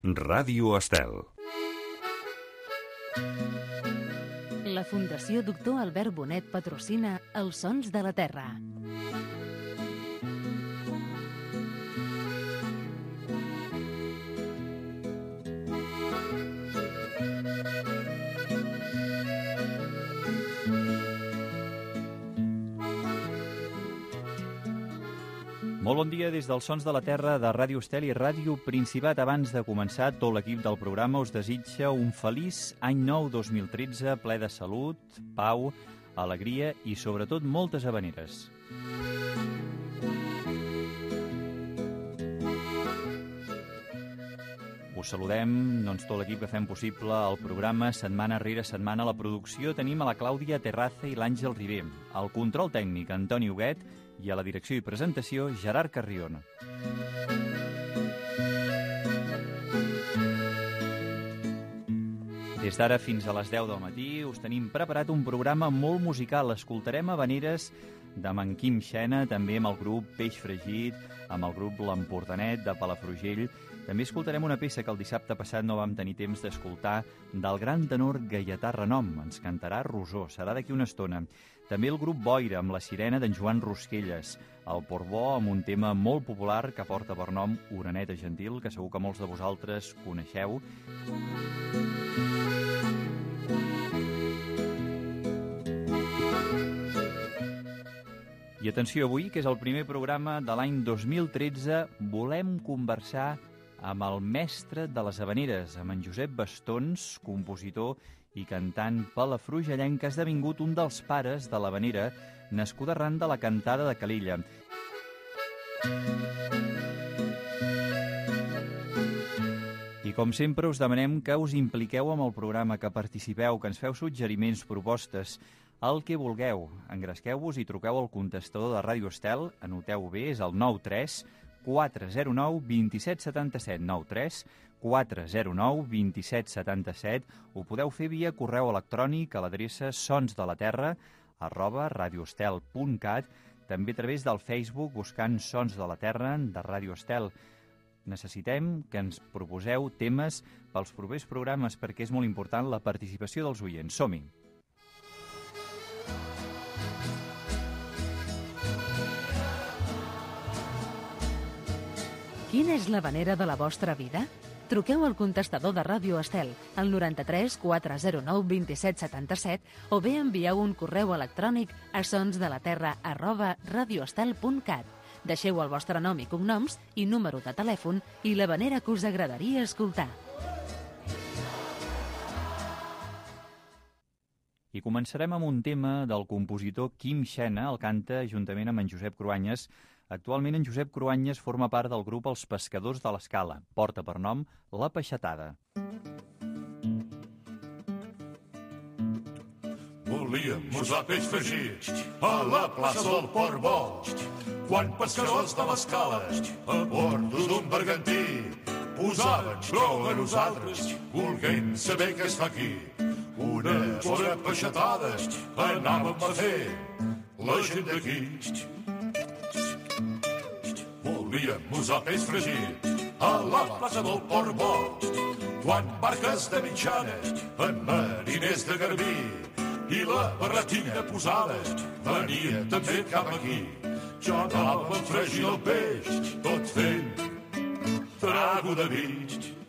Ràdio Estel. La Fundació Doctor Albert Bonet patrocina Els Sons de la Terra. Molt bon dia des dels Sons de la Terra de Ràdio Estel i Ràdio Principat. Abans de començar, tot l'equip del programa us desitja un feliç any nou 2013, ple de salut, pau, alegria i sobretot moltes havaneres. Us saludem, doncs, tot l'equip que fem possible el programa setmana rere setmana. A la producció tenim a la Clàudia Terraza i l'Àngel Ribé, al control tècnic Antoni Huguet i a la direcció i presentació Gerard Carrion. Des d'ara fins a les 10 del matí us tenim preparat un programa molt musical. Escoltarem havaneres de Manquim Xena, també amb el grup Peix Fregit, amb el grup L'Empordanet de Palafrugell. També escoltarem una peça que el dissabte passat no vam tenir temps d'escoltar, del gran tenor Gaietà Renom. Ens cantarà Rosó, serà d'aquí una estona. També el grup Boira, amb La Sirena d'en Joan Rosquelles. El Portbó, amb un tema molt popular que porta per nom Oreneta Gentil, que segur que molts de vosaltres coneixeu. I atenció, avui, que és el primer programa de l'any 2013, volem conversar amb el mestre de les havaneres, amb en Josep Bastons, compositor i cantant palafrugellenc, que ha esdevingut un dels pares de l'havanera, nascuda arran de la cantada de Calella. I com sempre us demanem que us impliqueu amb el programa, que participeu, que ens feu suggeriments, propostes, el que vulgueu. Engresqueu-vos i truqueu al contestador de Ràdio Estel, anoteu bé, és el 93 409 2777, 93 409 2777. Ho podeu fer via correu electrònic a l'adreça sonsdelaterra@radioestel.cat, també a través del Facebook buscant Sons de la Terra de Ràdio Estel. Necessitem que ens proposeu temes pels propers programes perquè és molt important la participació dels oients. Som-hi! Quina és l'havanera de la vostra vida? Truqueu al contestador de Ràdio Estel, al 93 409 2777, o bé envieu un correu electrònic a sonsdelaterra@radioestel.cat. Deixeu el vostre nom i cognoms i número de telèfon i l'havanera que us agradaria escoltar. I començarem amb un tema del compositor Quim Xena. El canta juntament amb en Josep Cruanyes. Actualment en Josep Cruanyes forma part del grup Els Pescadors de l'Escala. Porta per nom La Peixatada. Volíem posar peix fregit a la plaça del Portbó, quan pescadors de l'Escala a bordo d'un bergantí posaven prou a nosaltres, volguent saber què es fa aquí. Una bona peixatada anàvem a fer la gent d'aquí. Volíem posar peix fregit a la plaça del Portbó, quan barques de mitjana en mariners de garbí i la barretina posada venia també cap aquí. Ja anàvem fregint el peix, tot fent trago de vi.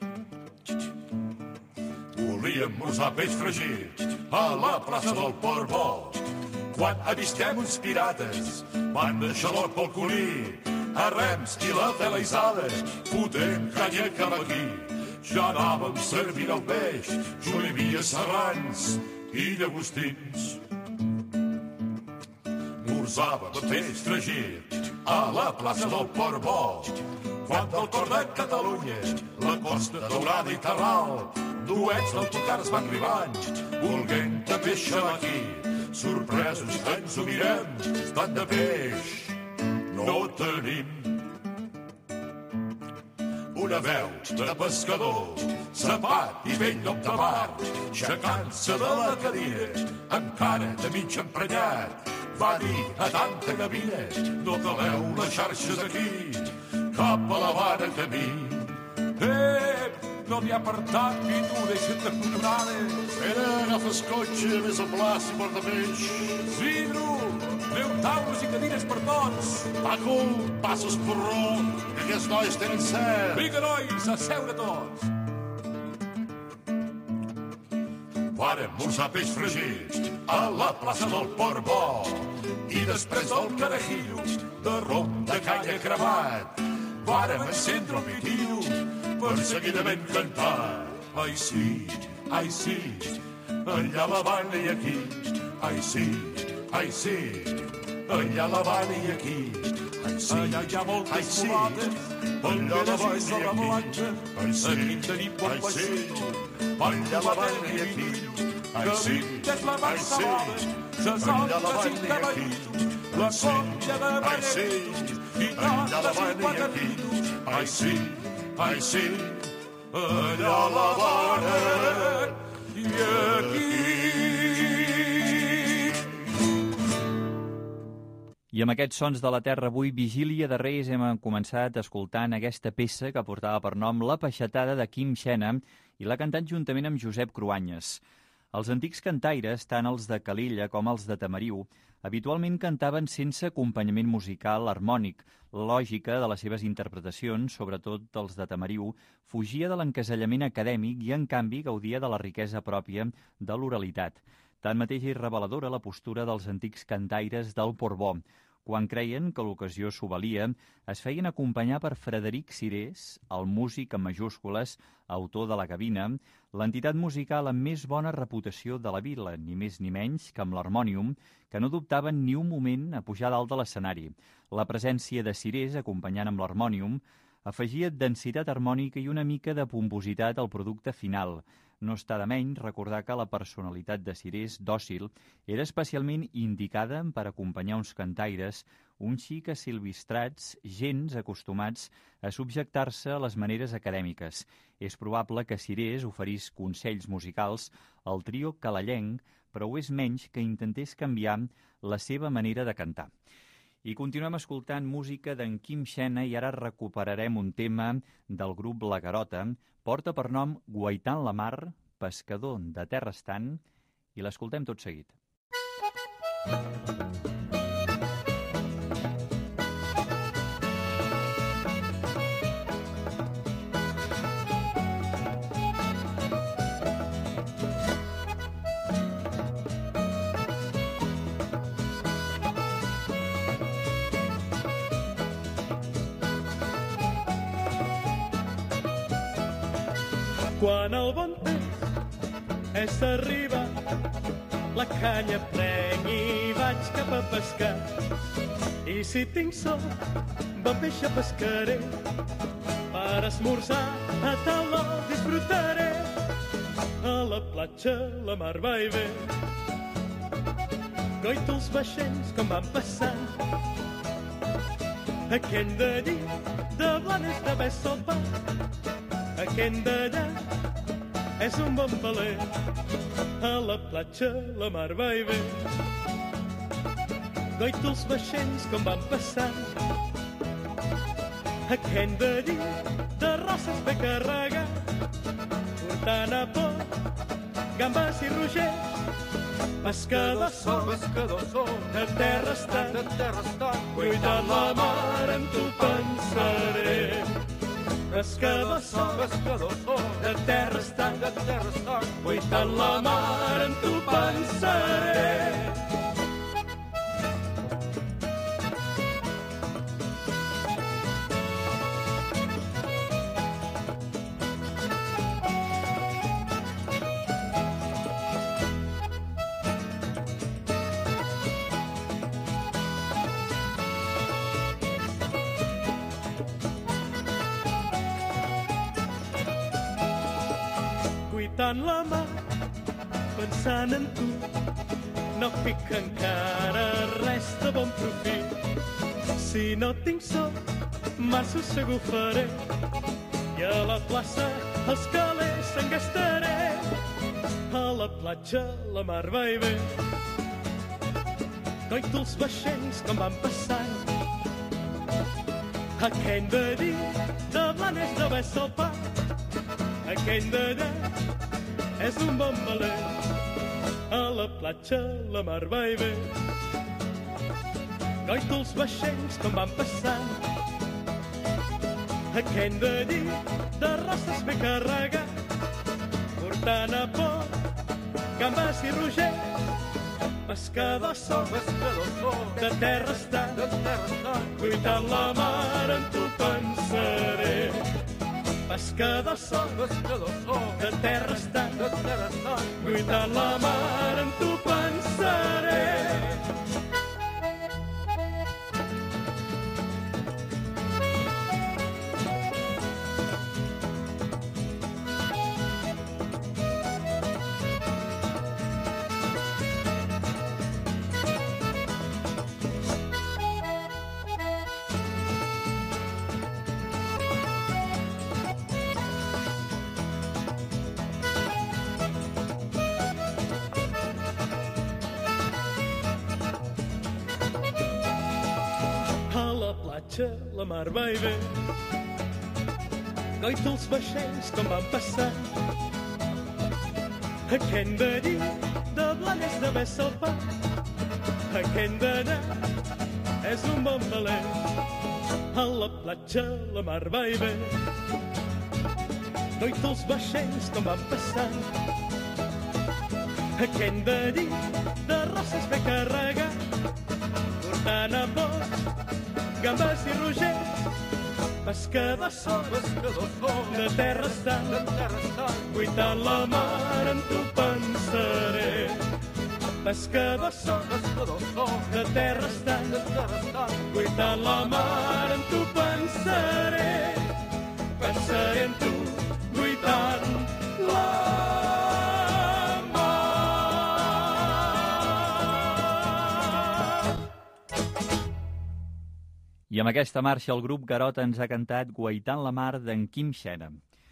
Volíem posar peix fregit a la plaça del Portbó, quan avistem uns pirates van deixar l'or pel colí, a rems i la vela isada, fotent canya cap aquí. Ja anàvem servint el peix, jo hi havia serrans i llagostins. Morsàvem peix fregit a la plaça del Portbó, quan del cor de Catalunya, la Costa Daurada i Terral, duets d'autocars van arribant, volguent també xalar aquí. Sorpresos ens ho mirem, tant de peix no tenim. Una veu de pescador, sapat i vell lloc de mar, aixecant-se de la cadira, amb cara de mig emprenyat, va dir a tanta gavina: no caleu les xarxes aquí, cap a la vara camí. no n'hi ha per tant i tu deixa't de colorades. Espera, agafes cotxe, vés a plaça i porta peix. Isidro, treu taules i cadires per tots. Paco, passa el porró, que aquests nois tenen set. Vinga, nois, a seure tots. Vàrem usar peix fregit a la plaça del Port Bo I després del carajillo, de rom de canya cremat, vàrem encendre el pitillo per seguidament cantar. Ai sí, allà a l'Havana i aquí. Ai sí, allà a l'Havana i aquí. Allà hi ha moltes mulates, banderes i la blanca. Aquí tenim bon vaixell, allà a l'Havana i aquí. Que vingues la barcelona, ses olles i cavallillos, la colla de ballarins i tantes i quadrillos. Ai sí, allà a l'Havana i aquí. I amb aquests sons de la terra avui, Vigília de Reis, hem començat escoltant aquesta peça que portava per nom La Peixatada de Quim Xena i l'ha cantat juntament amb Josep Cruanyes. Els antics cantaires, tant els de Calella com els de Tamariu, habitualment cantaven sense acompanyament musical harmònic. La lògica de les seves interpretacions, sobretot dels de Tamariu, fugia de l'encasellament acadèmic i, en canvi, gaudia de la riquesa pròpia de l'oralitat. Tanmateix és reveladora la postura dels antics cantaires del Portbó. Quan creien que l'ocasió s'ho valia, es feien acompanyar per Frederic Cirés, el músic en majúscules, autor de La Gavina, l'entitat musical amb més bona reputació de la vila, ni més ni menys que amb l'harmònium, que no dubtaven ni un moment a pujar dalt de l'escenari. La presència de Cirés, acompanyant amb l'harmònium, afegia densitat harmònica i una mica de pompositat al producte final. No està de menys recordar que la personalitat de Cirés, dòcil, era especialment indicada per acompanyar uns cantaires, uns xic asilvistrats, gens acostumats a subjectar-se a les maneres acadèmiques. És probable que Cirés oferís consells musicals al trio calellenc, però ho és menys que intentés canviar la seva manera de cantar. I continuem escoltant música d'en Quim Xena i ara recuperarem un tema del grup La Garota. Porta per nom Guaitant la Mar, pescador de terra estant, i l'escoltem tot seguit. Quan el bon temps és d'arribar, la canya prenc i vaig cap a pescar. I si tinc sol, bon peix pescaré, per esmorzar a taula disfrutaré. A la platja la mar va i ve, goito els vaixells com van passant. Aquell d'allí, de Blanes de Bessopa, aquell d'allà és un bon valer. A la platja la mar va i ve, goito els vaixells com van passant. Aquell d'allí, de Roses ve carregat, portant a port gambes i rogers. Pescador sol, de terra estant, cuidant la mar en tu pensaré. Pescador sol, de terra estant, cuidant la mar en tu pensaré. Cuitant la mà, pensant en tu, no fic encara res de bon profit. Si no tinc sol, massa segur faré, i a la plaça els calés se'n gastaré. A la platja la mar va i ve, goito els vaixells com van passant. Aquell d'allí, de Blanes de Bessopa, Aquell d'allà és un bon valer. A la platja la mar va i ve. Goito els vaixells com van passant. Aquell d'allí de rosses ve carregat, portant a port gambes i rogers. Pescador sol, de terra estant, cuitant la mar en tu pensaré. Pescador sol, de terra estant, cuitant la mar en tu pensaré. La mar va i ve. Goito els vaixells com van passar. Aquell d'allí de blanc és d'haver salpat. Aquell d'allà és un bon valer. A la platja la mar va i ve. Goito els vaixells com van passar. Aquell d'allí de rosses ve carregat, portant a bord gambes i rogers. Pescador sol, de terra estant, cuitant la mar en tu pensaré. Pescador sol, de terra estant, cuitant la mar en tu pensaré. Pensaré en tu, cuitant la I amb aquesta marxa el grup Garota ens ha cantat Guaitant la mar d'en Quim Xena.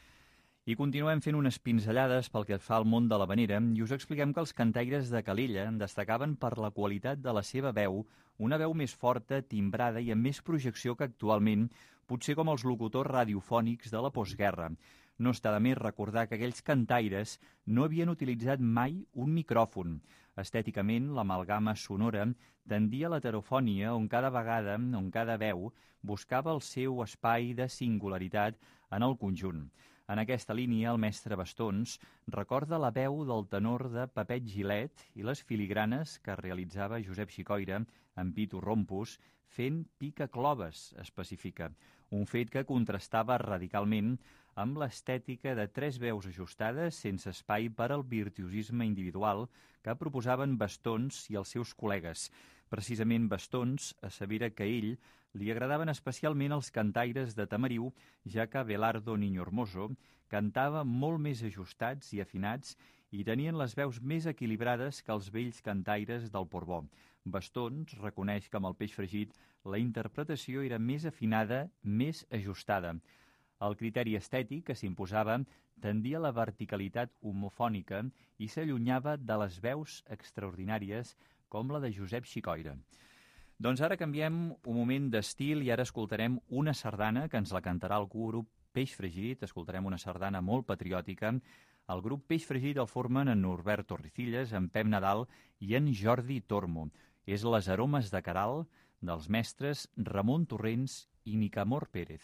I continuem fent unes pinzellades pel que fa al món de l'havanera i us expliquem que els cantaires de Calella destacaven per la qualitat de la seva veu, una veu més forta, timbrada i amb més projecció que actualment, potser com els locutors radiofònics de la postguerra. No està de més recordar que aquells cantaires no havien utilitzat mai un micròfon. Estèticament, l'amalgama sonora tendia a l'heterofònia on cada vegada, on cada veu, buscava el seu espai de singularitat en el conjunt. En aquesta línia, el mestre Bastons recorda la veu del tenor de Pepet Gilet i les filigranes que realitzava Josep Xicoira amb Pitu Rompus fent pica-cloves, especifica, un fet que contrastava radicalment amb l'estètica de tres veus ajustades sense espai per al virtuosisme individual que proposaven Bastons i els seus col·legues. Precisament Bastons assevera que a ell li agradaven especialment els cantaires de Tamariu, ja que Abelardo Niño Hermoso cantava molt més ajustats i afinats i tenien les veus més equilibrades que els vells cantaires del Portbó. Bastons reconeix que amb el Peix Fregit la interpretació era més afinada, més ajustada. El criteri estètic que s'imposava tendia a la verticalitat homofònica i s'allunyava de les veus extraordinàries com la de Josep Xicoira. Doncs ara canviem un moment d'estil i ara escoltarem una sardana que ens la cantarà el grup Peix Fregit. Escoltarem una sardana molt patriòtica. El grup Peix Fregit el formen en Norbert Torricillas, en Pep Nadal i en Jordi Tormo. És Les aromes de Caral, dels mestres Ramon Torrents i Nicamor Pérez.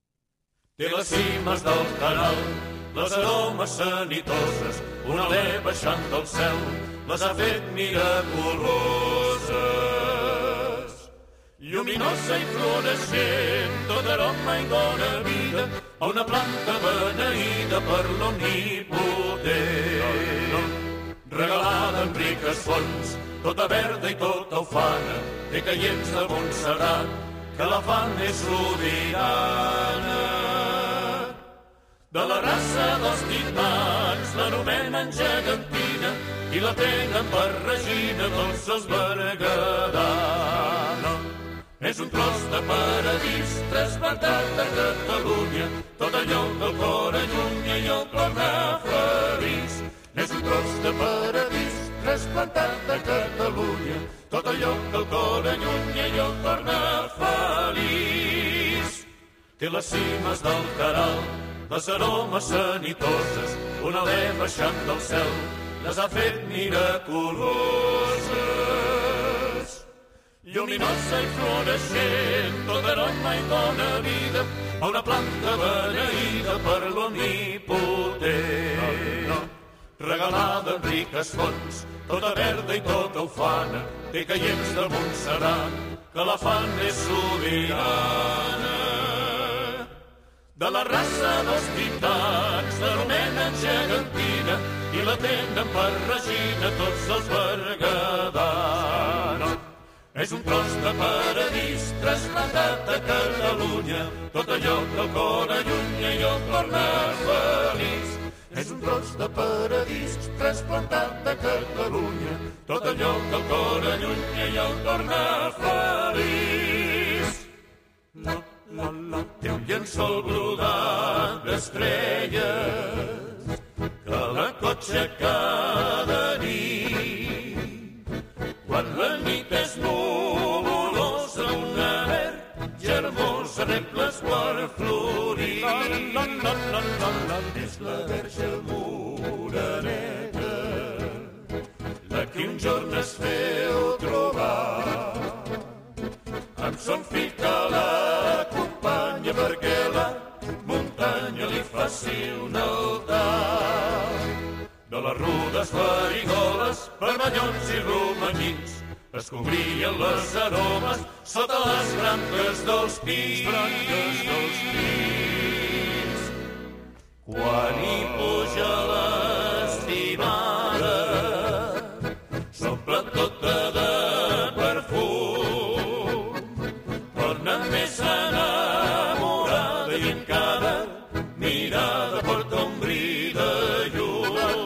Té les cimes del Caral, les aromes sanitoses, un alè baixant del cel, les ha fet miraculoses. Lluminosa i florescent, tot aroma i dona vida a una planta beneïda per l'omnipotent. Regalada en riques fonts, tota verda i tota ufana, té caients de Montserrat, que la fan és sobirana. De la raça dels titans l'anomenen gegantina i la tenen per regina tots els berguedans. És un tros de paradís trasplantat a Catalunya, tot allò que el cor allunya i el torna feliç. És un tros de paradís trasplantat a Catalunya, tot allò que el cor allunya i el torna feliç. Té les cimes del Caral, les aromes sanitoses, un alè baixant del cel, les ha fet miraculoses. Lluminosa i floreixent, tot aroma i dona vida a una planta beneïda per l'omnipotent. Regalada en riques fonts, tota verda i tota ufana, té caients de Montserrat, que la fan més sobirana. De la raça dels titans, l'anomenen gegantina i la tenen per regina tots els berguedans. És un tros de paradís trasplantat a Catalunya, tot allò que el cor allunya i el torna feliç. És un tros de paradís trasplantat a Catalunya, tot allò que el cor allunya i el torna feliç. La, la, la, té un llençol brodat d'estrelles que la cotxa cada nit. Quan la nit és nuvolosa, una verge hermosa rep l'esguard florir. És la verge moreneta, la que un jorn es feu trobar. Amb son fill que l'acompanya perquè la muntanya li faci un altar. De les rudes farigoles, vermellons i romanyins, es cobrien les aromes sota les branques dels pins. Quan hi puja l'estimada, s'omple tota de perfum, torna més enamorada i en cada mirada porta un bri de llum.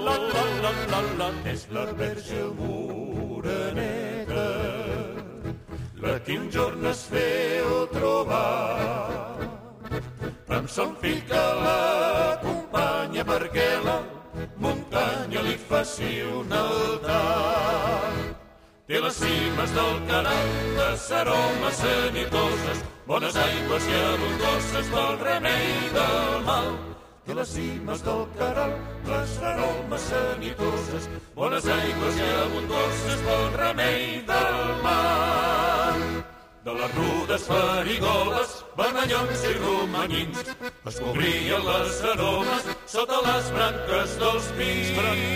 És la verge moreneta, la que un jorn es feu trobar, amb son fill que l'acompanya perquè la muntanya li faci un altar. Té les cimes del canal, les aromes sanitoses, bones aigües i abundoses pel remei del mal. Té les cimes del canal, les aromes sanitoses, bones aigües i abundoses pel remei del mal. De les rudes farigoles, vermellons i romanyins, es cobrien les aromes sota les branques dels pins.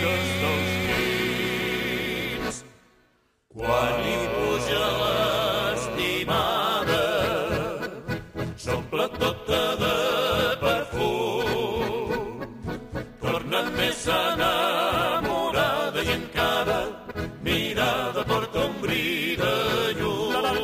Quan hi puja l'estimada, s'omple tota de perfum, torna més enamorada i en cada mirada porta un bri de llum.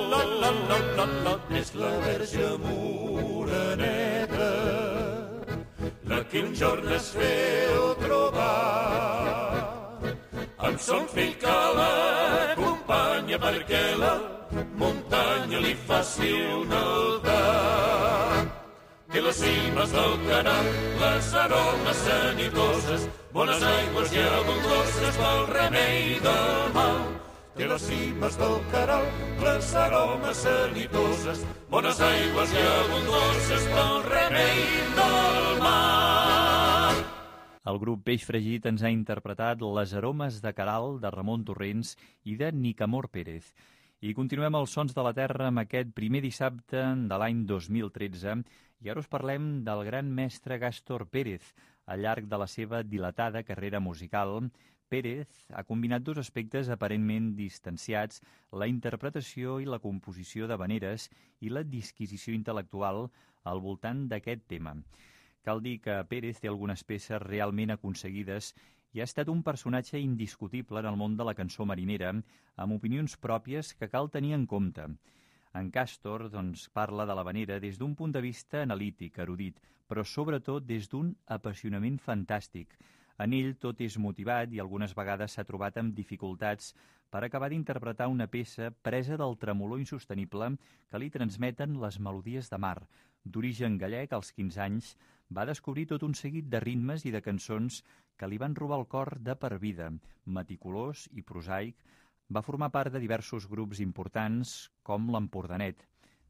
És la verge moreneta, la que un jorn es feu trobar, amb son fill que l'acompanya perquè la muntanya li faci un altar. Té les cimes del canal, les aromes sanitoses, bones aigües i abundoses pel remei del mal. Té les cimes del canal, les aromes sanitoses, bones aigües i abundoses pel remei del mal. El grup Peix Fregit ens ha interpretat Les aromes de Caral, de Ramon Torrents i de Nicamor Pérez. I continuem els sons de la terra amb aquest primer dissabte de l'any 2013 i ara us parlem del gran mestre Gàstor Pérez. Al llarg de la seva dilatada carrera musical, Pérez ha combinat dos aspectes aparentment distanciats, la interpretació i la composició d'havaneres i la disquisició intel·lectual al voltant d'aquest tema. Cal dir que Pérez té algunes peces realment aconseguides i ha estat un personatge indiscutible en el món de la cançó marinera, amb opinions pròpies que cal tenir en compte. En Gàstor parla de l'havanera des d'un punt de vista analític, erudit, però sobretot des d'un apassionament fantàstic. En ell tot és motivat i algunes vegades s'ha trobat amb dificultats per acabar d'interpretar una peça presa del tremolor insostenible que li transmeten les melodies de mar. D'origen gallec, als 15 anys, va descobrir tot un seguit de ritmes i de cançons que li van robar el cor de per vida. Meticulós i prosaic, va formar part de diversos grups importants com l'Empordanet.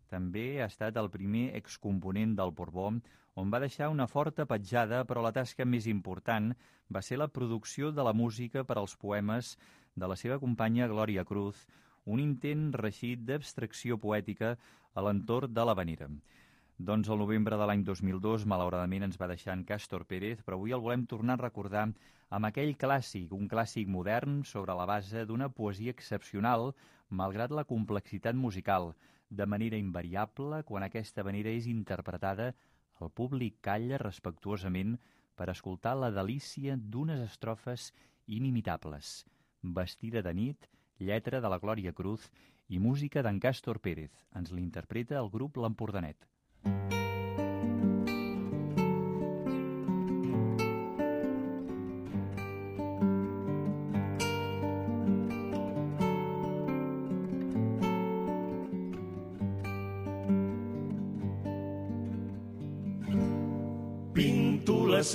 també ha estat el primer excomponent del Borbó, on va deixar una forta petjada, però la tasca més important va ser la producció de la música per als poemes de la seva companya Glòria Cruz, un intent reeixit d'abstracció poètica a l'entorn de l'havanera. Doncs el novembre de l'any 2002, malauradament, ens va deixar en Cástor Pérez, però avui el volem tornar a recordar amb aquell clàssic, un clàssic modern sobre la base d'una poesia excepcional, malgrat la complexitat musical. De manera invariable, quan aquesta manera és interpretada, el públic calla respectuosament per escoltar la delícia d'unes estrofes inimitables. Vestida de nit, lletra de la Glòria Cruz i música d'en Cástor Pérez. Ens l'interpreta el grup L'Empordanet. Pinto les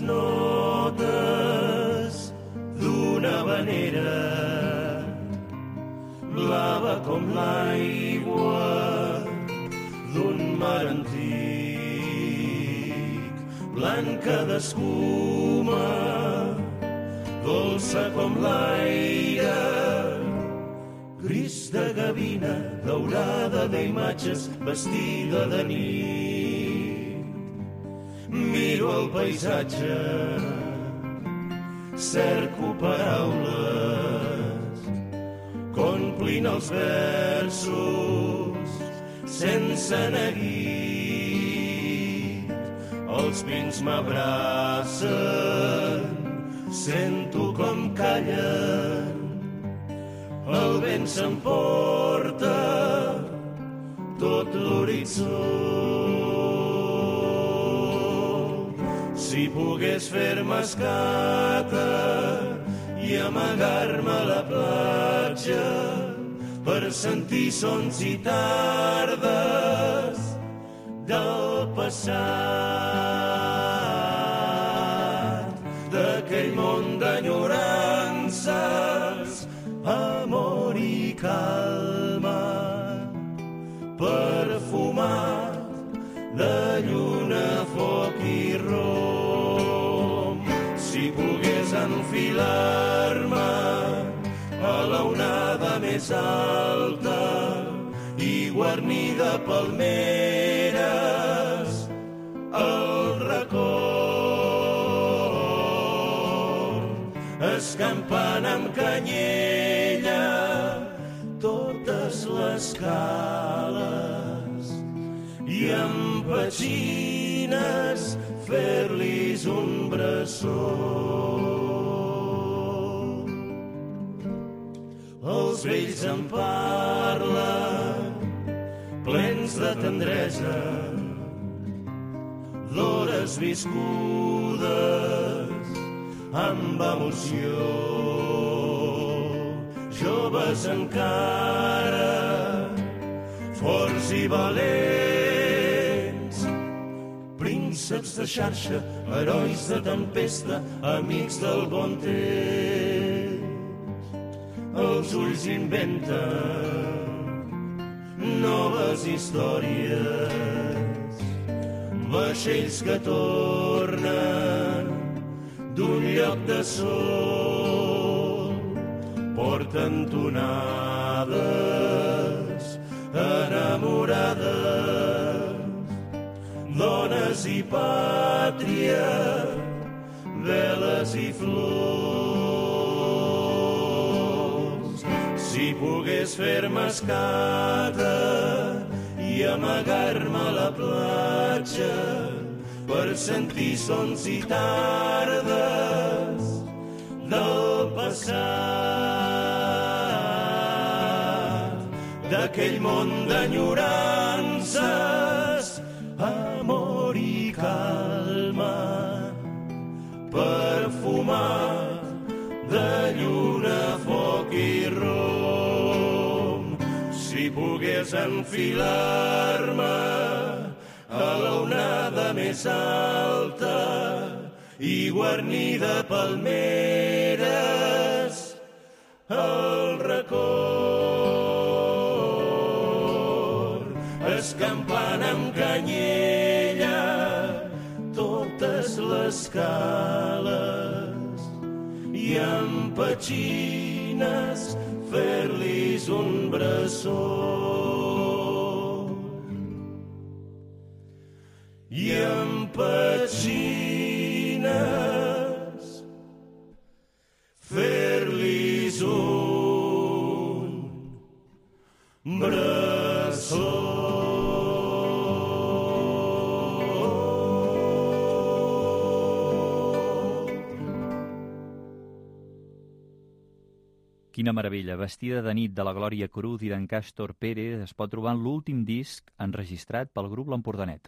notes d'una havanera, blava com l'aigua d'un mar antic, blanca d'escuma, dolça com l'aire, gris de gavina, daurada d'imatges, vestida de nit. Miro el paisatge, cerco paraules, complint els versos sense neguit. Els pins m'abracen, sento com callen, el vent s'emporta tot l'horitzó. Si pogués fer-me escata i amagar-me a la platja per sentir sons i tardes del passat, d'aquell món d'enyorances, amor i calma, perfumat de lluna, foc i rom. Si pogués enfilar-me a la onada més alta i guarnida palmeres, el record, escampant amb canyella totes les cales i amb petxines fer-li's un bressó. Els vells em parlen, plens de tendresa, d'hores viscudes amb emoció. Joves encara, forts i valents, prínceps de xarxa, herois de tempesta, amics del bon temps. Els ulls inventen noves històries, vaixells que tornen d'un lloc de sol, porten tonades enamorades, dones i pàtria, veles i flors. Si pogués fer-me escata i amagar-me a la platja per sentir sons i tardes del passat, d'aquell món d'enyorances, amor i calma, perfumat de lluna, foc i rom. Si pogués enfilar-me a la onada més alta i guarnida palmeres, el record escampat escales i amb petxines fer-lis un bressó. I amb petxines fer-lis un bressó. Quina meravella! Vestida de nit, de la Glòria Cruz i d'en Càstor Pérez es pot trobar en l'últim disc enregistrat pel grup L'Empordanet.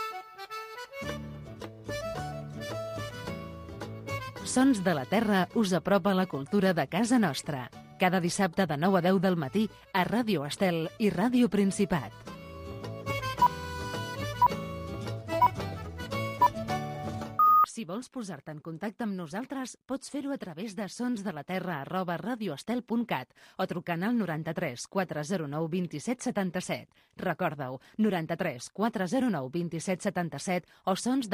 Sons de la Terra us apropa la cultura de casa nostra. Cada dissabte de 9 a 10 del matí a Ràdio Estel i Ràdio Principat. Si vols posar-te en contacte amb nosaltres, pots fer-ho a través de sonsdelaterra@radioestel.cat o trucant al 93 409 27 77. Recorda-ho, 93 409 27 77 o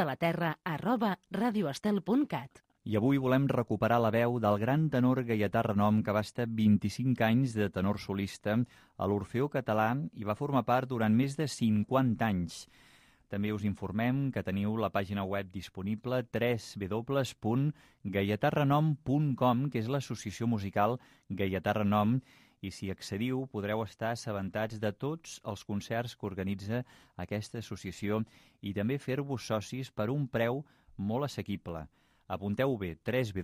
sonsdelaterra@radioestel.cat. I avui volem recuperar la veu del gran tenor Gaietà Renom, que va estar 25 anys de tenor solista a l'Orfeó Català i va formar part durant més de 50 anys. També us informem que teniu la pàgina web disponible www.gaietarrenom.com, que és l'associació musical Gaietà Renom, i si accediu podreu estar assabentats de tots els concerts que organitza aquesta associació i també fer-vos socis per un preu molt assequible. Apunteu bé,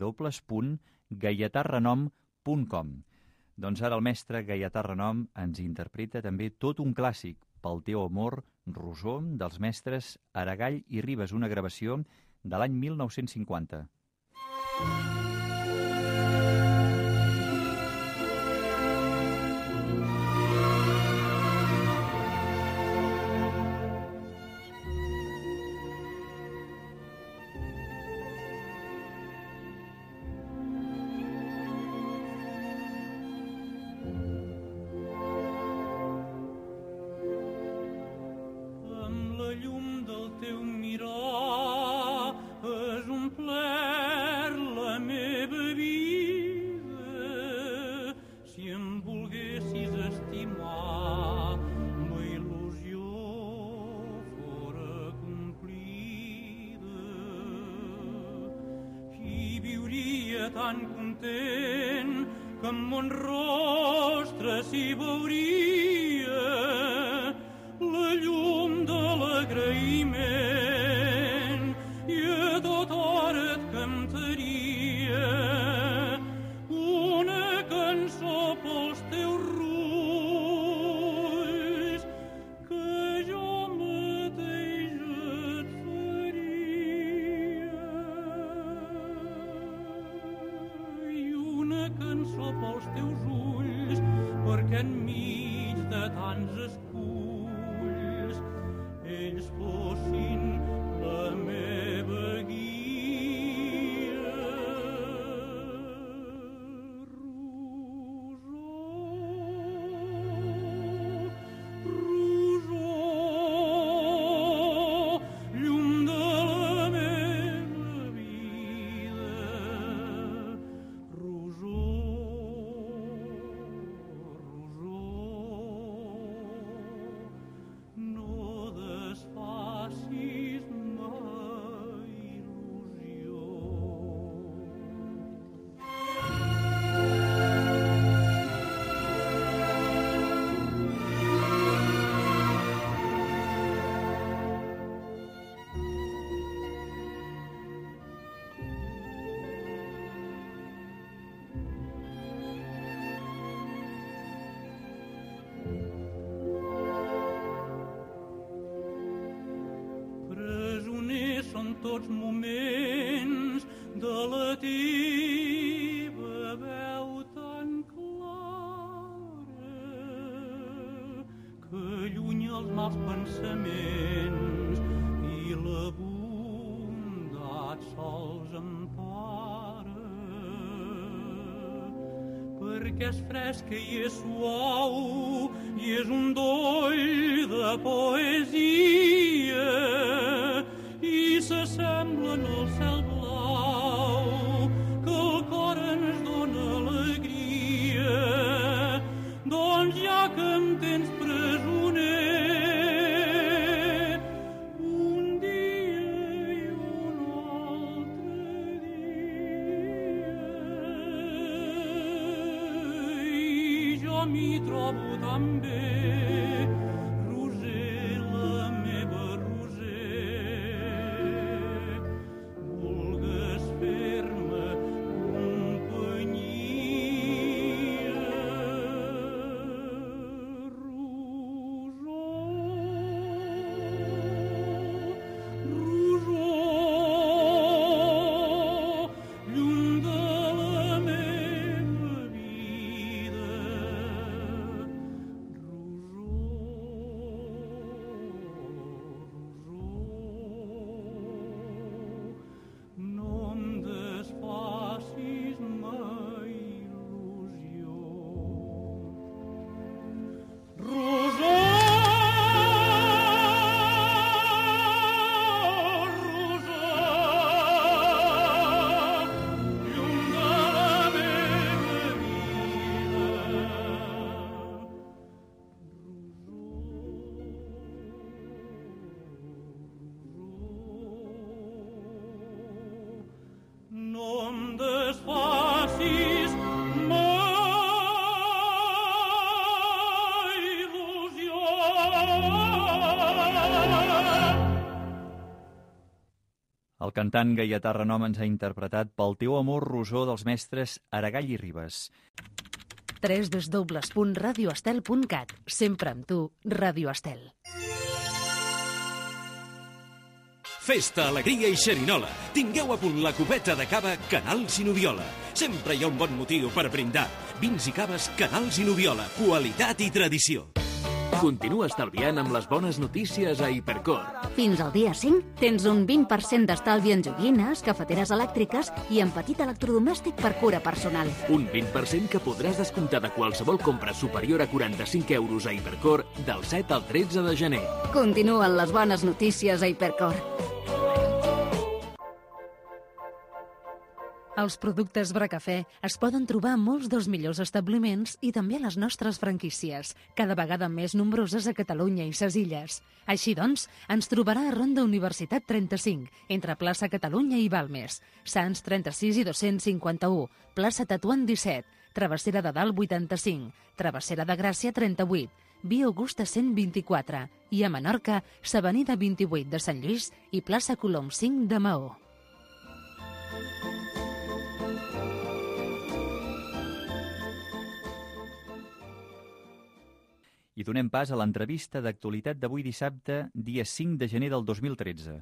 www.gaietarrenom.com. Doncs ara el mestre Gaietà Renom ens interpreta també tot un clàssic, Pel teu amor, Rosó, dels mestres Aragall i Ribes, una gravació de l'any 1950. Tan content que en mon rostre s'hi veuria la llum de l'agraïment i a tota hora et cantaria una cançó pels teus rulls que jo mateix et faria. Cançó pels teus ulls, perquè enmig de tants esculls ells fossin la meva guia. Rosó, llum de la meva vida. Són tots moments de la teva veu tan clara que allunya els mals pensaments i la bondat sols empara, perquè és fresca i és suau i és un doll de poesia i s'assemblen al cel blau, que el cor ens dóna alegria. Doncs ja que em tens presoner, un dia i un altre dia, i jo m'hi trobo tan bé. El cantant Gaietà Renom ens ha interpretat Pel teu amor, rosor, dels mestres Aragall i Ribes. www.radioestel.cat. Sempre amb tu, Radio Estel. Festa, alegria i xerinola. Tingueu a punt la copeta de cava Canals i Noviola. Sempre hi ha un bon motiu per brindar. Vins i caves Canals i Noviola. Qualitat i tradició. Continua estalviant amb les bones notícies a Hipercor. Fins al dia 5 tens un 20% d'estalvi en joguines, cafeteres elèctriques i en petit electrodomèstic per cura personal. Un 20% que podràs descomptar de qualsevol compra superior a 45 euros a Hipercor del 7 al 13 de gener. Continuen les bones notícies a Hipercor. Els productes Bracafè es poden trobar a molts dels millors establiments i també a les nostres franquícies, cada vegada més nombroses a Catalunya i ses Illes. Així doncs, ens trobarà a Ronda Universitat 35, entre plaça Catalunya i Balmes, Sants 36 i 251, plaça Tetuan 17, Travessera de Dalt 85, Travessera de Gràcia 38, Via Augusta 124 i a Menorca, s'Avenida 28 de Sant Lluís i plaça Colom 5 de Maó. I donem pas a l'entrevista d'actualitat d'avui dissabte, dia 5 de gener del 2013.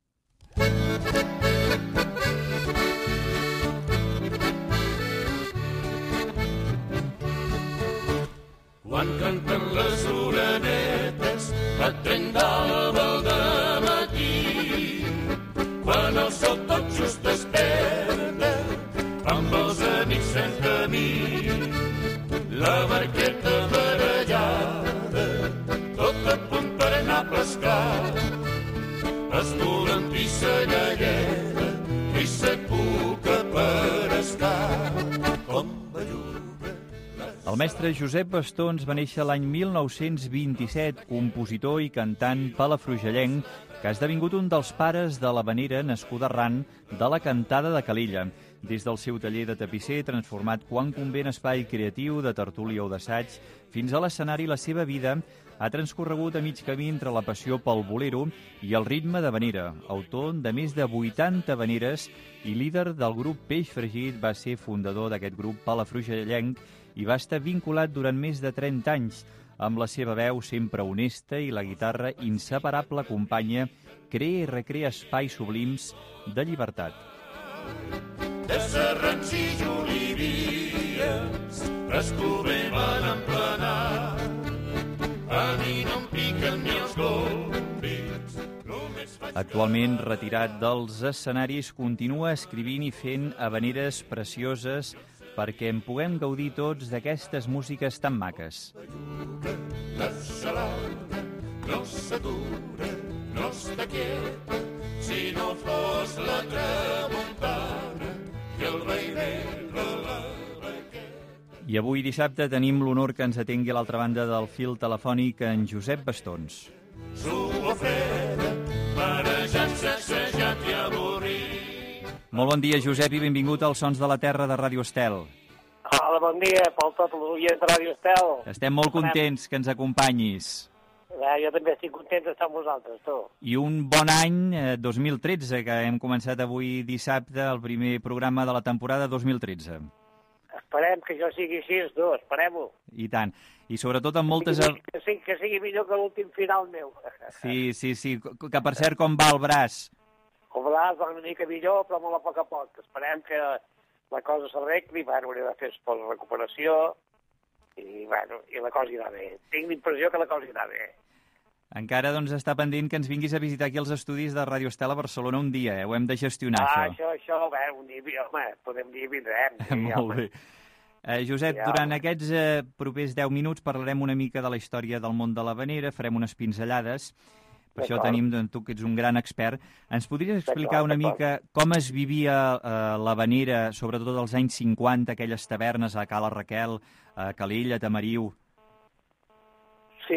Quan canten les orenetes, batent d'alba al dematí, quan el sol tot just desperta, amb els amics fent camí, la barqueta barallada, tot a punt per anar a pescar, escolantissa galleda i sa cuca per escar, com belluga. El mestre Josep Bastó ens va néixer l'any 1927, compositor i cantant palafrugellenc, que ha esdevingut un dels pares de l'havanera nascuda arran de la cantada de Calella. Des del seu taller de tapisser, transformat quan convé en espai creatiu de tertúlia o d'assaig, fins a l'escenari, la seva vida ha transcorregut a mig camí entre la passió pel bolero i el ritme d'havanera. Autor de més de 80 havaneres i líder del grup Peix Fregit, va ser fundador d'aquest grup palafrugellenc i va estar vinculat durant més de 30 anys amb la seva veu sempre honesta i la guitarra inseparable companya, crea i recrea espais sublims de llibertat. De serrans i olivies, escovem en plenar. A mi no em piquen ni els gombits. Actualment retirat dels escenaris, continua escrivint i fent havaneres precioses perquè en puguem gaudir tots d'aquestes músiques tan maques. La salada no s'atura, no està quieta, si no fos la tramuntana i el veïner de la Requeta. I avui dissabte tenim l'honor que ens atengui a l'altra banda del fil telefònic en Josep Bastons. Suba freda, marejat, sacsejat i avorrit. Molt bon dia, Josep, i benvingut als Sons de la Terra de Ràdio Estel. Hola, bon dia, pel tot l'oient de Ràdio Estel. Estem molt contents que ens acompanyis. Jo també estic content d'estar amb vosaltres, tu. I un bon any 2013, que hem començat avui dissabte, el primer programa de la temporada 2013. Esperem que això sigui així, tu, esperem-ho. I tant. I sobretot amb moltes... Que sigui millor que l'últim final meu. Sí. Que per cert, com va el braç? El braç va una mica millor, però molt a poc. Esperem que la cosa s'arregli, hauré de fer recuperació i la cosa irà bé. Tinc l'impressió que la cosa irà bé. Encara doncs està pendent que ens vinguis a visitar aquí els estudis de Ràdio Estel a Barcelona un dia, Ho hem de gestionar, això, un dia, home, podem dir vindrem. Molt bé. Josep, durant aquests propers 10 minuts parlarem una mica de la història del món de l'havanera, farem unes pinzellades. Per això tenim tu, que ets un gran expert. Ens podries explicar una mica com es vivia l'havanera, sobretot als anys 50, aquelles tavernes a Cala Raquel, a Calella, a Tamariu? Sí,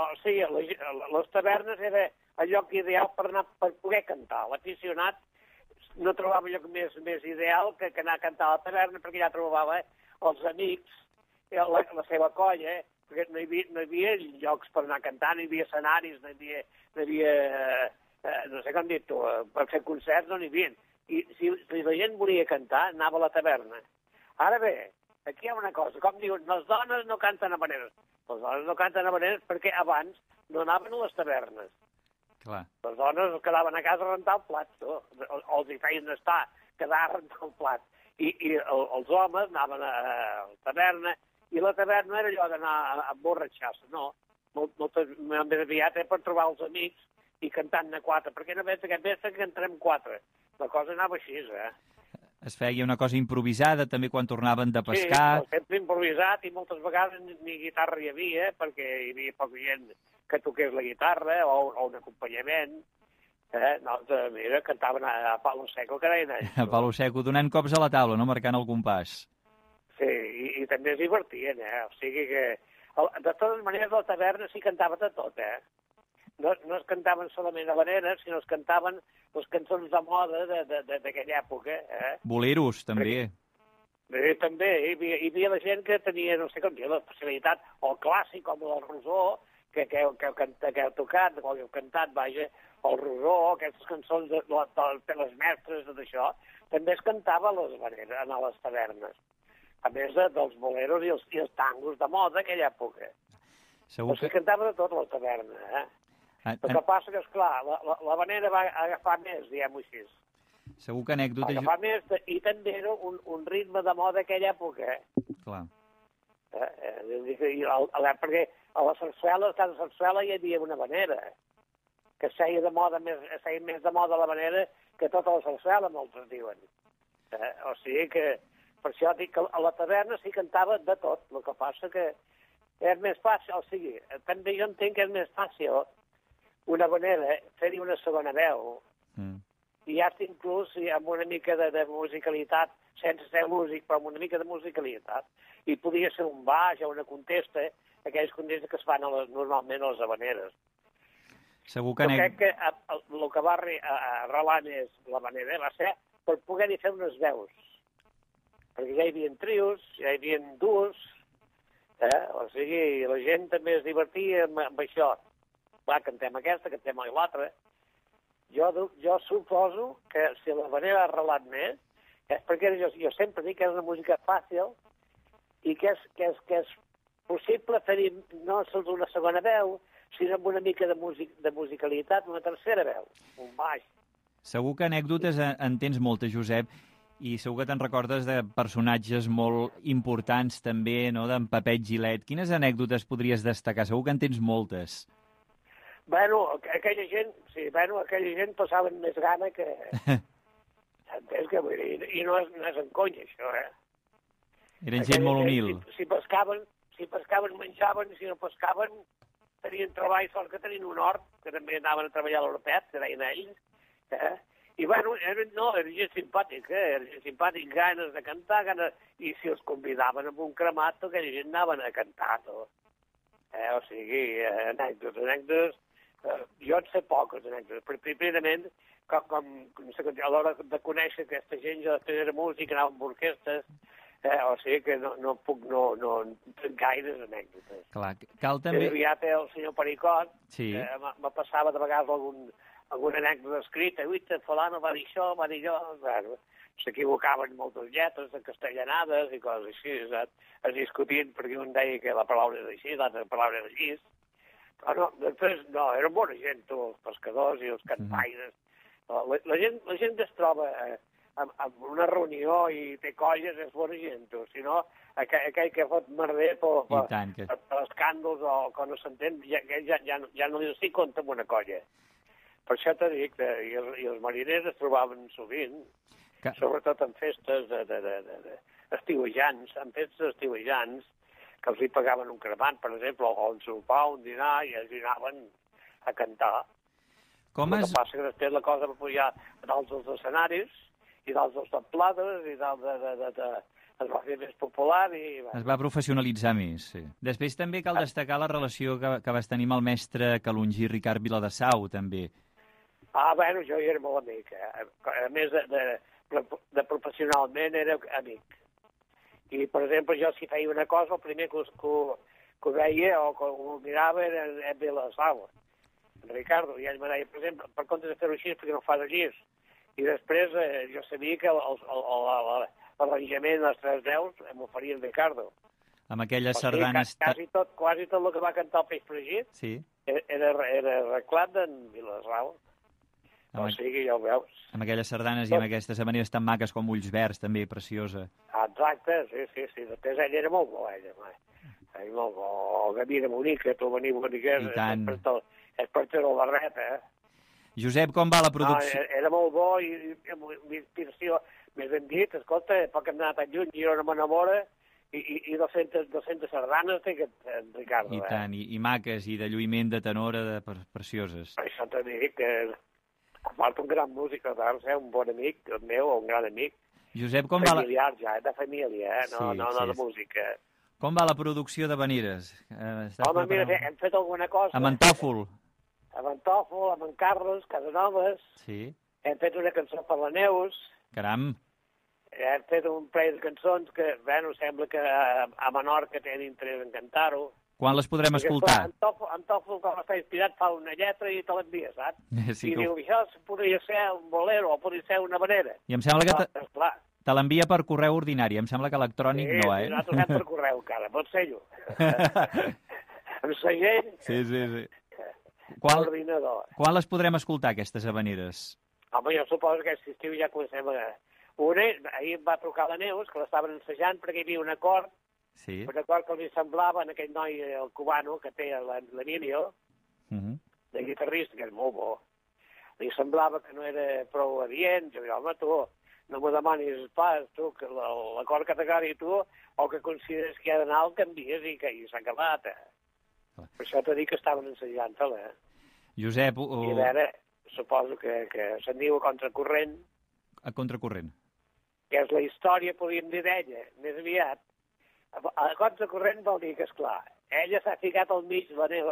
les tavernes era el lloc ideal per poder cantar. L'aficionat no trobava lloc més ideal que anar a cantar a la taverna, perquè ja trobava els amics, la seva colla, perquè no hi havia llocs per anar a cantar, no hi havia escenaris, no hi havia no sé com dir tu, per fer concerts no n'hi havia. I si la gent volia cantar, anava a la taverna. Ara bé, aquí hi ha una cosa, com diuen, les dones no canten habaneres. Les dones no canten habaneres perquè abans no anaven a les tavernes. Clar. Les dones quedaven a casa a rentar el plat, els hi feien estar, quedar a rentar el plat. I els homes anaven a la taverna, i la taverna era allò d'anar a emborratxar-se, no. Més aviat per trobar els amics i cantant-ne 4, perquè no veig aquest vespre que cantarem 4. La cosa anava així, Es feia una cosa improvisada també quan tornaven de pescar. Sí, sempre improvisat, i moltes vegades ni guitarra hi havia, perquè hi havia poca gent que toqués la guitarra o un acompanyament. Nosaltres, mira, cantaven a palo seco, que deien ells. A palo seco, donant cops a la taula, no? Marcant el compàs. Sí, i també es divertien, O sigui que, de totes maneres, a la taverna s'hi cantava de tot, No es cantaven solament habaneres, sinó es cantaven les cançons de moda d'aquella època, Boleros, també. També, hi havia la gent que tenia, no sé com dir, l'especialitat, o el clàssic, com el Rosó, que heu tocat, o heu cantat, vaja, el Rosó, aquestes cançons de les mestres, tot això, també es cantava a les habaneres, a les tavernes. A més dels boleros i els tangos de moda d'aquella època. Però s'hi cantava de tot a la taverna, El que passa que, esclar, l'havanera va agafar més, diguem-ho així. Segur que anècdota... Va agafar més, i també era un ritme de moda d'aquella època, Clar. Perquè a la sarsuela, a cada sarsuela hi havia una havanera, que feia més de moda l'havanera que tota la sarsuela, molts diuen. O sigui que, per això dic que a la taverna s'hi cantava de tot, el que passa que és més fàcil, o sigui, també jo entenc que és més fàcil una havanera fer-hi una segona veu, i ja inclús amb una mica de musicalitat, sense ser músic, però amb una mica de musicalitat, i podia ser un baix o una contesta, aquelles contestes que es fan normalment a les habaneres. Segur que crec que el que va arrelar més l'havanera va ser per poder-hi fer unes veus, perquè ja hi havia trios, ja hi havia duos, o sigui, la gent també es divertia amb això. Va, cantem aquesta, cantem l'altra. Jo suposo que si l'havanera ha arrelat més és perquè jo sempre dic que és una música fàcil i que és possible fer-hi no sols una segona veu, sinó amb una mica de musicalitat, una tercera veu, un baix. Segur que anècdotes en tens moltes, Josep, i segur que te'n recordes de personatges molt importants també, no?, d'en Pepet Gilet. Quines anècdotes podries destacar? Segur que en tens moltes. Aquella gent passaven més gana que... Entens que vull dir? I no és en conya, això, Eren gent molt humil. Si pescaven, menjaven, i si no pescaven, tenien treball, sort que tenien un hort, que també anaven a treballar a l'Europet, que deien ells, I, bueno, era gent simpàtica, era gent simpàtica, ganes de cantar, i si els convidaven amb un cremat, aquella gent anaven a cantar, tot. O sigui, anècdotes, jo en sé poques anècdotes, però primerament, a l'hora de conèixer aquesta gent, jo després era músic, anava amb orquestes, o sigui que no tinc gaires anècdotes. Clar, cal també... Aviat el senyor Pericot, sí. Me passava de vegades alguna anècdota escrita, fulano va dir això, va dir allò, bueno, s'equivocaven moltes lletres, de castellanades i coses així, es discutien perquè un deia que la paraula era així, l'altra paraula era així. Però no, després, no, eren bona gent, els pescadors i els cantaires. La gent que es troba en una reunió i té colles és bona gent, si no, aquell que fot merder per escàndols o que no s'entén, ja no li estic compte amb una colla. Per això t'he dit, i els mariners es trobaven sovint, sobretot en festes estiuejants, que els hi pagaven un cremat, per exemple, o un sopar, un dinar, i els hi anaven a cantar. El que passa que després la cosa va pujar a dalt dels escenaris, i dalt dels templades, i dalt es va fer més popular i... Es va professionalitzar més, sí. Després també cal destacar la relació que vas tenir amb el mestre calongí Ricard Viladasau, també. Bueno, jo hi era molt amic. A més de professionalment era amic. I, per exemple, jo si feia una cosa, el primer que veia o que ho mirava era en Viladasau, en Ricardo, i ell me deia, per exemple, per compte de fer-ho així perquè no ho fas així. I després jo sabia que l'arranjament de les 3 veus m'ho faria en Ricardo. Amb aquelles sardanes... Quasi tot el que va cantar el Peix Fregit era arreglat d'en Viladasau. O sigui, ja ho veus. Amb aquelles sardanes i amb aquestes maneres tan maques com Ulls Verds, també, preciosa. Exacte, sí. Després ell era molt bo, molt bo. El Gaví de Bonica, tu venir boniquers, és per fer el barret, Josep, com va la producció? Era molt bo i amb inspiració. Més ben dit, escolta, poc hem anat tan lluny, Girona m'enamora, i 200 sardanes té en Ricardo. I tant, i maques, i de lluïment de tenora, precioses. Això t'ho dic, que a part un gran músic, un bon amic meu, un gran amic. Josep, com va... Familiar ja, de família, no de música. Com va la producció de Veneres? Home, mira, hem fet alguna cosa. Amb en Tòfol. Amb en Tòfol, amb en Carles Casanovas. Sí. Hem fet una cançó per la Neus. Caram. Hem fet un parell de cançons que, bueno, sembla que a Menorca tenen interès en cantar-ho. Quan les podrem escoltar? En Tòfol, quan està inspirat, fa una lletra i te l'envia, saps? I diu, això podria ser un bolero o podria ser una vanera. I em sembla que te l'envia per correu ordinari. Em sembla que electrònic no, Sí, nosaltres anem per correu, encara. Pot ser jo. Amb segell. Sí. L'ordinador. Quan les podrem escoltar, aquestes habaneres? Home, jo suposo que aquest estiu ja comencem a... Ahir em va trucar la Neus, que l'estaven ensajant perquè hi havia un acord, un acord que li semblava a aquell noi, el cubano, que té l'Emilio, de guitarrista, que és molt bo. Li semblava que no era prou adient. Jo dic, home, tu, no m'ho demanis pas, tu, que l'acord que t'agradi tu, o que consideres que hi ha d'anar, el canvies i que s'ha acabat. Per això t'he dit que estaven ensajant-te-la. Josep... I a veure, suposo que se'n diu a contracorrent. A contracorrent. Que és la història, podríem dir, d'ella, més aviat. A contracorrent vol dir que, esclar, ella s'ha ficat al mig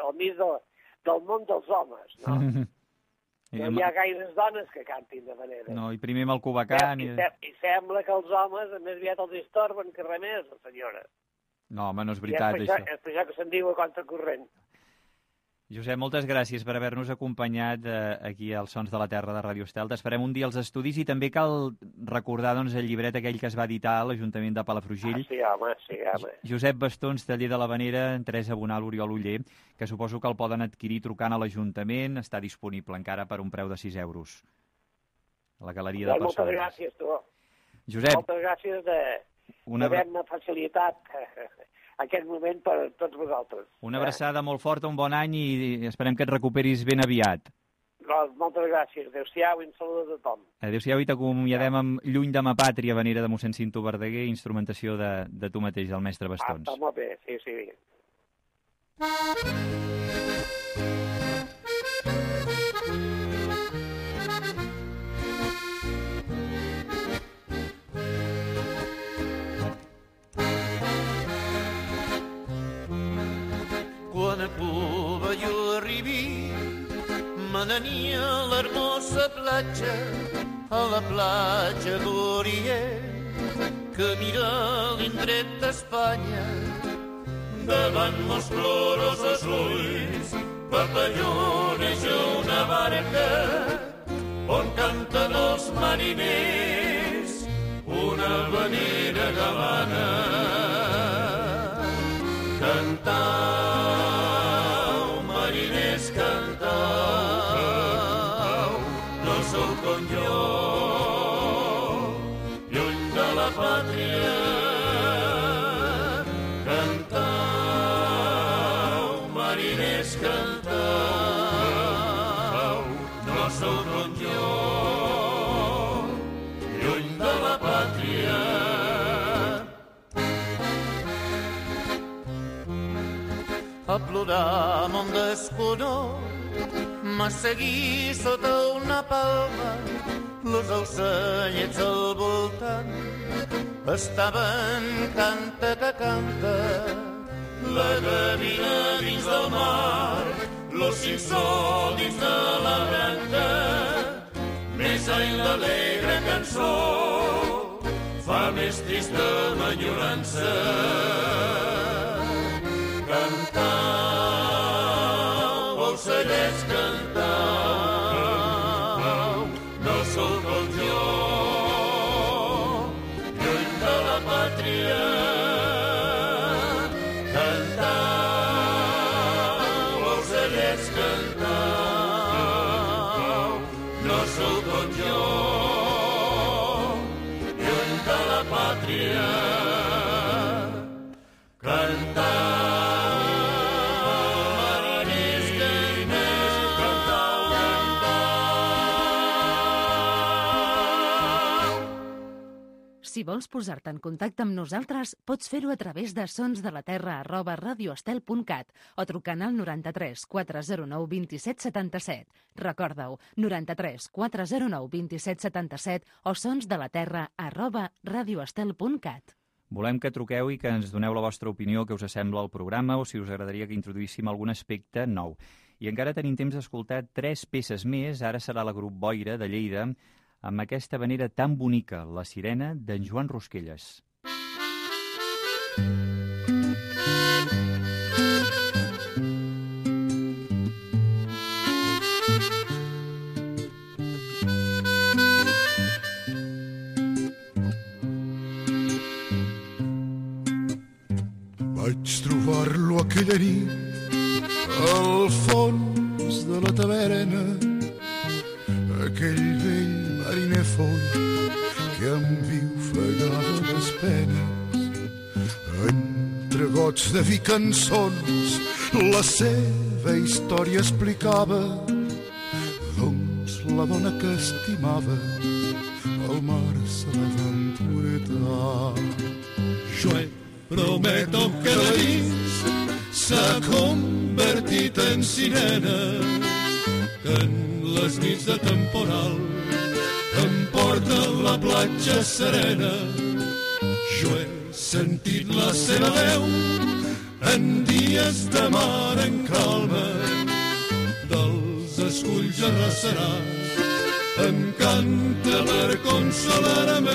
del món dels homes, no? No hi ha gaires dones que cantin de manera. No, i primer amb el cubacant... I sembla que els homes més aviat els estorben que res més, les senyores. No, home, no és veritat, això. És per això que se'n diu a contracorrent. Josep, moltes gràcies per haver-nos acompanyat aquí als Sons de la Terra de Radio Estel. T'esperem un dia als estudis i també cal recordar el llibret aquell que es va editar a l'Ajuntament de Palafrugell. Sí, home. Josep Bastons, taller de l'Havanera, Teresa Bonal, Oriol Uller, que suposo que el poden adquirir trucant a l'Ajuntament. Està disponible encara per un preu de 6 euros. A la Galeria de Persones. Moltes gràcies, tu. Josep. Moltes gràcies d'haver-me facilitat aquest moment per tots vosaltres. Una abraçada molt forta, un bon any i esperem que et recuperis ben aviat. Moltes gràcies. Adéu-siau i un salut a tothom. Adéu-siau i t'acomiadem amb Lluny de ma pàtria, Havanera de mossèn Cinto Verdaguer, instrumentació de tu mateix, del mestre Bastons. Està molt bé, sí. venenia l'hermosa platja, a la platja d'Orient, que mira l'indret d'Espanya. Davant mos plorosos ulls, papalloneja una barca, on canten els mariners una vanera galana. Cantau, mariners, cantau, no sou com jo, lluny de la pàtria. Cantau, mariners, cantau, no sou com jo, lluny de la pàtria. A plorar mon desconor, m'ha seguit sota una palma, los ocellets al voltant estaven canta que canta. La gavina dins del mar, l'ossissó dins de la branca, més any l'alegre cançó fa més trista m'enyorança. Cantau, ocellets, cantau, no sou com jo, lluny de la pàtria. Cantau, ocellets, cantau, no sou com jo, lluny de la pàtria. Cantau, Si vols posar-te en contacte amb nosaltres, pots fer-ho a través de sonsdelaterra@radioestel.cat o trucant al 93 409 27 77. Recorda-ho, 93 409 27 77 o sonsdelaterra@radioestel.cat. Volem que truqueu i que ens doneu la vostra opinió, què us sembla el programa o si us agradaria que introduíssim algun aspecte nou. I encara tenim temps d'escoltar 3 peces més. Ara serà la grup Boira de Lleida, amb aquesta vanera tan bonica, La sirena, d'en Joan Rosquelles. Vaig trobar-lo aquella nit al fons de la taverna, aquell vell mariner foll que em viu fregava les penes. Entre gots de vi cançons la seva història explicava, doncs la dona que estimava al mar se la van poetar. Jo prometo que la nit s'ha convertit en sirena, que en les nits de temporal em porta a la platja serena. Jo he sentit la seva veu en dies de mar en calma, dels esculls arrasaràs em canta per consolar-me.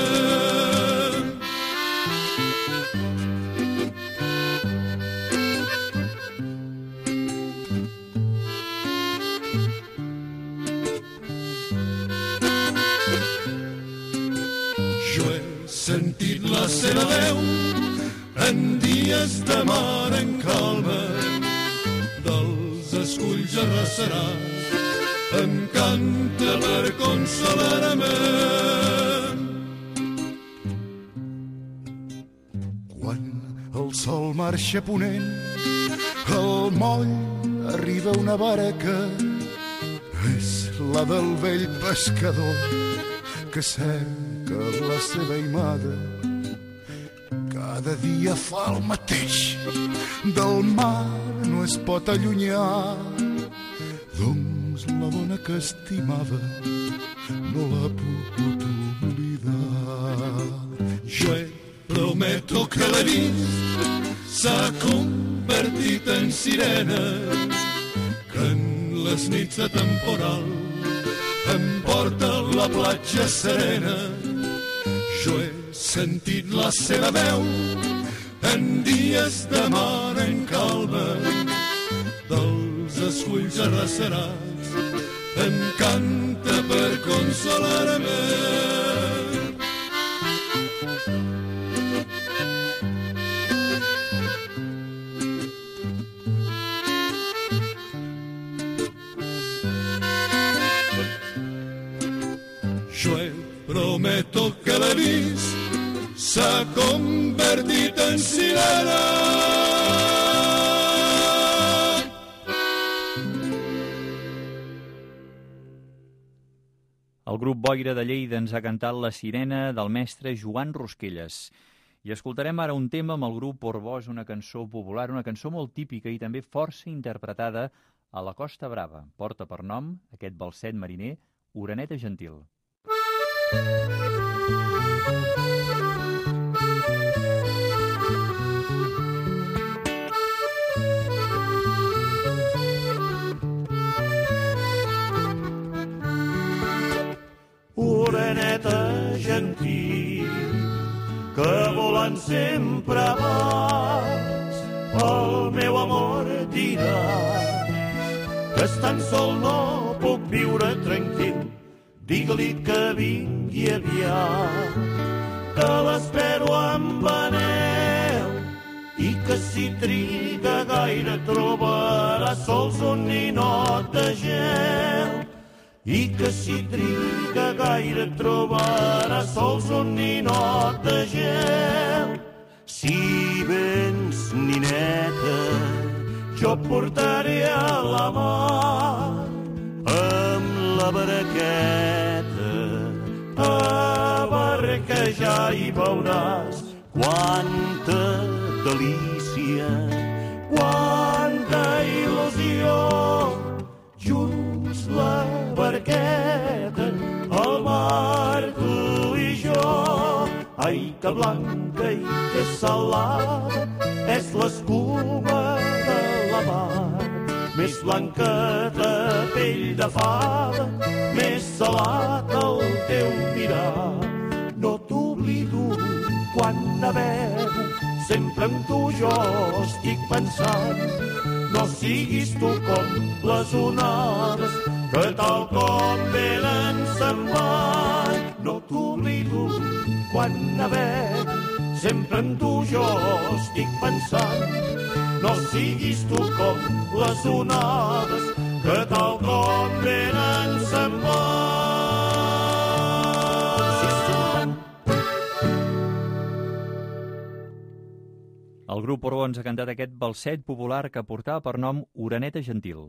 Sentit la seva veu en dies de mar en calma, dels esculls arrasaràs em canta per consolar-me. Quan el sol marxa ponent, al moll arriba una barca, és la del vell pescador que cerca la seva aimada. Cada dia fa el mateix, del mar no es pot allunyar, doncs la dona que estimava no l'ha pogut oblidar. Jo prometo que la nit s'ha convertit en sirena, que en les nits de temporal em porta a la platja serena. Jo he sentit la seva veu en dies de mar en calma, dels esculls arrecerats em canta per consolar-me. Jo prometo que l'he vist, s'ha convertit en sirena. El grup Boira de Lleida ens ha cantat La sirena del mestre Joan Rosquelles. I escoltarem ara un tema amb el grup Portbou, una cançó popular, una cançó molt típica i també força interpretada a la Costa Brava. Porta per nom aquest balset mariner, Oreneta Gentil. Oreneta gentil, que volant sempre vas, el meu amor dirà que estant sol no puc viure tranquil. Digue-li que vingui aviat, que l'espero amb anhel, i que si triga gaire trobarà sols un ninot de gel. I que si triga gaire trobarà sols un ninot de gel. Si vens, nineta, jo portaré a la mar amb la barqueta a barquejar i veuràs quanta delícia, quanta il·lusió. Junts la barqueta, al mar, tu i jo. Ai, que blanca i que salada és l'escuma de la mar. Més blanca de pell de fada, més salat el teu mirar. No t'oblido quan navego, sempre amb tu jo estic pensant. No siguis tu com les onades, que tal com venen se'n van. No t'oblido quan navego, sempre amb tu jo estic pensant. No siguis tu com les onades, que tal com venen se'n van. El grup Portbou ens ha cantat aquest balset popular que portava per nom Oreneta Gentil.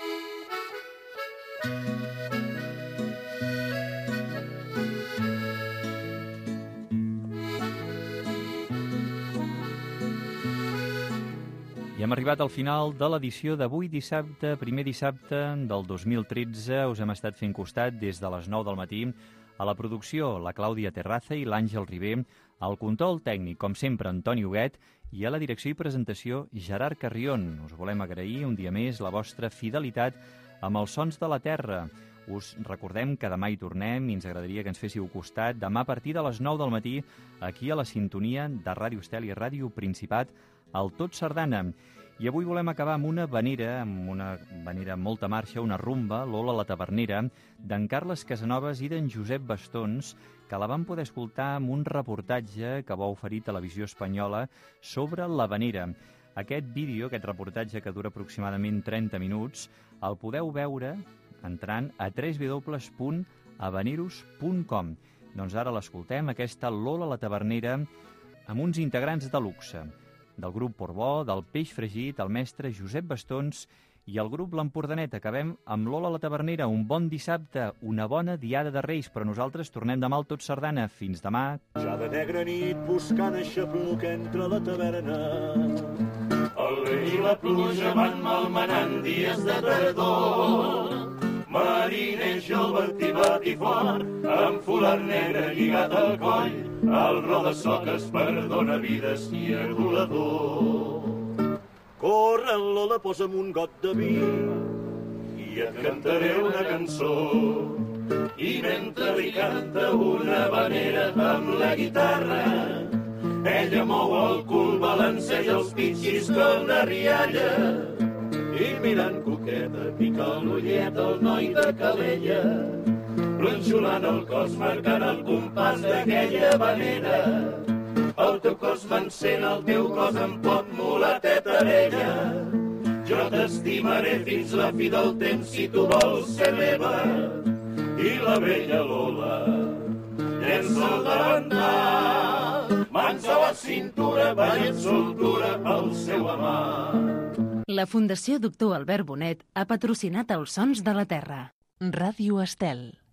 I hem arribat al final de l'edició d'avui dissabte, primer dissabte del 2013. Us hem estat fent costat des de les 9 del matí. A la producció, la Clàudia Terraza i l'Àngel Ribé. Al control tècnic, com sempre, Antoni Huguet. I a la direcció i presentació, Gerard Carrion. Us volem agrair un dia més la vostra fidelitat amb els sons de la terra. Us recordem que demà hi tornem i ens agradaria que ens féssiu costat demà a partir de les 9 del matí aquí a la sintonia de Ràdio Estel i Ràdio Principat al Tot Sardana. I avui volem acabar amb una vanera amb molta marxa, una rumba, Lola la Tavernera, d'en Carles Casanovas i d'en Josep Bastons, que la vam poder escoltar amb un reportatge que va oferir Televisió Espanyola sobre l'Havanera. Aquest vídeo, aquest reportatge que dura aproximadament 30 minuts, el podeu veure entrant a www.habaneros.com. Doncs ara l'escoltem, aquesta Lola la Tavernera, amb uns integrants de luxe, del grup Portbou, del Peix Fregit, el mestre Josep Bastons i el grup L'Empordanet. Acabem amb Lola la Tavernera. Un bon dissabte, una bona diada de Reis, però nosaltres tornem demà al Tot Sardana. Fins demà. Ja de negra nit buscant aixapluc entre la taverna, el vent i la pluja van malmenant dies de tardor. Mariners jo el batibat i fort, amb folat negre lligat al coll, el ro de soques perdona vides i adulador. Corre, Lola, posa'm un got de vi, i i et cantaré una cançó. I mentre li canta una vanera amb la guitarra, ella mou el cul, balanceja els pits, xisca una rialla. I mirant coqueta, pica l'ullet al noi de Calella, planxulant el cos, marcant el compàs d'aquella vanera. El teu cos m'encén, el teu cos em pot, mulateta vella. Jo t'estimaré fins la fi del temps si tu vols ser meva. I la vella Lola llença el davantal, mans a la cintura, ballant soltura pel seu amant. La Fundació Doctor Albert Bonet ha patrocinat els Sons de la Terra. Ràdio Estel.